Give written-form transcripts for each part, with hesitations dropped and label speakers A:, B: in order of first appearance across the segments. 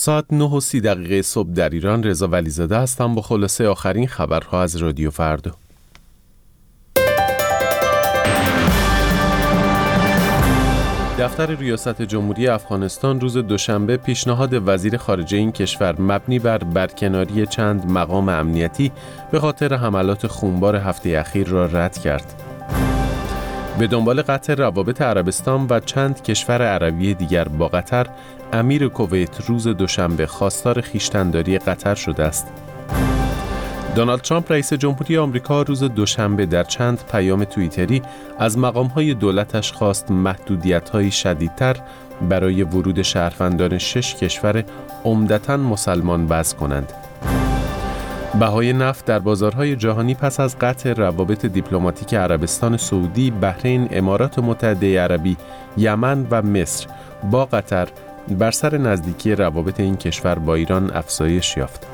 A: ساعت 9:30 صبح در ایران. رضا ولیزاده هستم با خلاصه آخرین خبرها از رادیو فردا. دفتر ریاست جمهوری افغانستان روز دوشنبه پیشنهاد وزیر خارجه این کشور مبنی بر برکناری چند مقام امنیتی به خاطر حملات خونبار هفته اخیر را رد کرد. به دنبال قطع روابط عربستان و چند کشور عربی دیگر با قطر، امیر کویت روز دوشنبه خواستار خویشتن‌داری قطر شده است. دونالد ترامپ رئیس جمهوری آمریکا روز دوشنبه در چند پیام توییتری از مقام‌های دولتش خواست محدودیت‌های شدیدتر برای ورود شهروندان 6 کشور عمدتاً مسلمان وضع کنند. بهای نفت در بازارهای جهانی پس از قطع روابط دیپلماتیک عربستان سعودی، بحرین، امارات متحده عربی، یمن و مصر با قطر بر سر نزدیکی روابط این کشور با ایران افزایش یافت.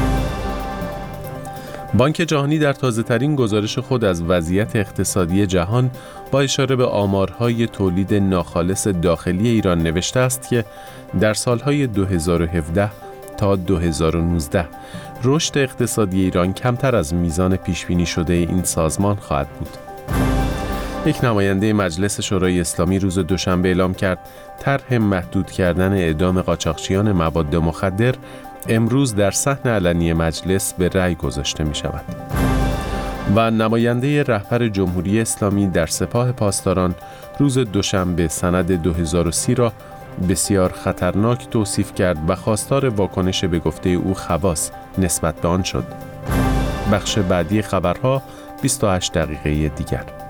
A: بانک جهانی در تازه‌ترین گزارش خود از وضعیت اقتصادی جهان با اشاره به آمارهای تولید ناخالص داخلی ایران نوشته است که در سالهای 2017 تا 2019 رشد اقتصادی ایران کمتر از میزان پیشبینی شده این سازمان خواهد بود. یک نماینده مجلس شورای اسلامی روز دوشنبه اعلام کرد طرح محدود کردن اعدام قاچاقچیان مواد مخدر امروز در صحن علنی مجلس به رأی گذاشته می شود. و نماینده رهبر جمهوری اسلامی در سپاه پاسداران روز دوشنبه سند 2030 را بسیار خطرناک توصیف کرد و خواستار واکنش به گفته او خواص نسبت به آن شد. بخش بعدی خبرها 28 دقیقه دیگر.